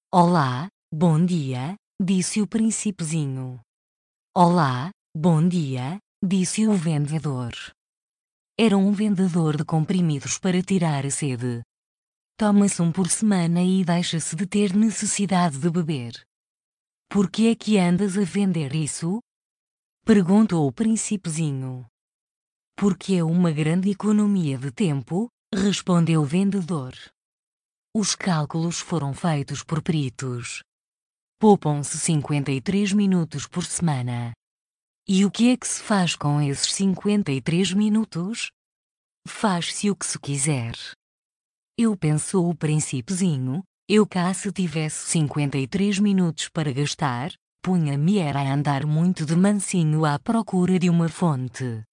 Olá, bom dia, disse o príncipezinho. Olá, bom dia, disse o vendedor. Era um vendedor de comprimidos para tirar a sede. Toma-se um por semana e deixa-se de ter necessidade de beber. Por que é que andas a vender isso? Perguntou o príncipezinho. Porque é uma grande economia de tempo, respondeu o vendedor. Os cálculos foram feitos por peritos. Poupam-se 53 minutos por semana. E o que é que se faz com esses 53 minutos? Faz-se o que se quiser. Eu pensou o príncipezinho, eu cá se tivesse 53 minutos para gastar, punha-me era a andar muito de mansinho à procura de uma fonte.